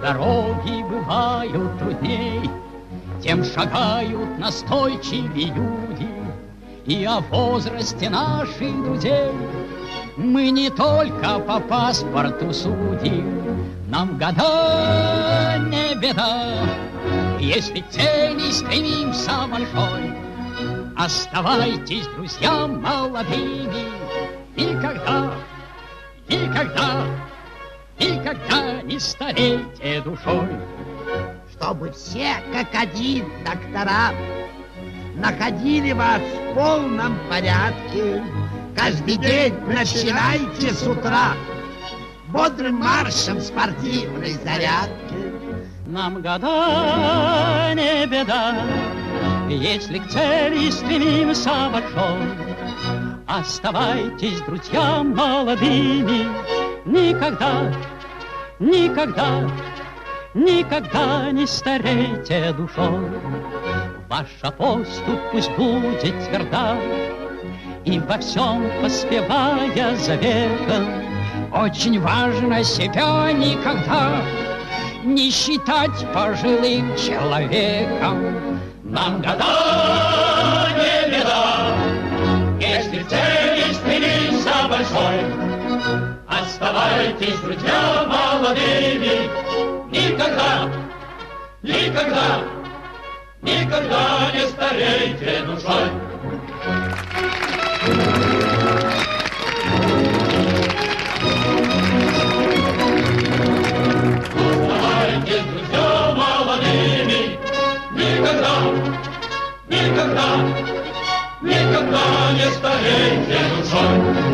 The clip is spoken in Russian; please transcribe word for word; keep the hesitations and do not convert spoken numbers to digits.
дороги бывают трудней, тем шагают настойчивее люди. И о возрасте наших друзей мы не только по паспорту судим. Нам года не беда, если к цели стремимся большой. Оставайтесь, друзья, молодыми. Никогда, никогда, никогда не старейте душой. Чтобы все, как один, доктора находили вас в полном порядке. Каждый день начинайте с утра бодрым маршем спортивной зарядки. Нам года не беда, если к цели стремимся большой. Оставайтесь, друзья, молодыми. Никогда, никогда, никогда не старейте душой. Ваша поступь пусть будет тверда, и во всем поспевая за веком. Очень важно себя никогда не считать пожилым человеком. Нам года не беда, если в цели стремимся большой. Оставайтесь, друзья, молодыми. Никогда, никогда, никогда не старейте душой. Оставайтесь, друзья, молодыми. Никогда, никогда, никогда не старейте душой.